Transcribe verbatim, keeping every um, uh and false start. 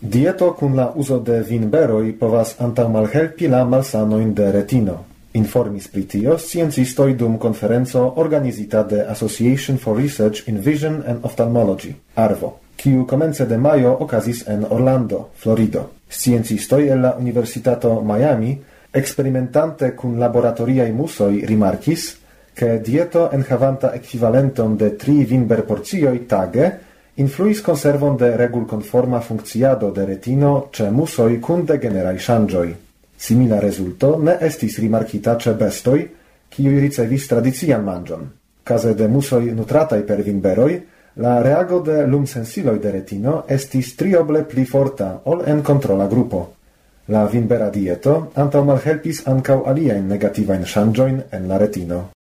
Dieto kun la uso de vinberoi povas antaŭ malhelpi la malsanojn de retino. Informis pri tio sciencistoj dum konferenco organizita de Association for Research in Vision and Ophthalmology, ARVO, kiu komence de majo okazis en Orlando, Florido. Sciencistoj el la Universitato Miami, experimentante kun laboratoriaj musoj, rimarkis, ke dieto enhavanta ekvivalenton de tri vinberporcioj tage influis conservon de regulconforma funkciado de retino ce musoj kun degeneraj ŝanĝoj. Simila rezulto ne estis rimarkita ce bestoj, kiuj ricevis tradician manĝon. Kaze de musoj nutrataj per vinberoj, la reago de lumsensiloj de retino estis trioble pli forta ol en kontrola grupo. La vinbera dieto antaŭ malhelpis ankaŭ aliajn negativajn ŝanĝojn en la retino.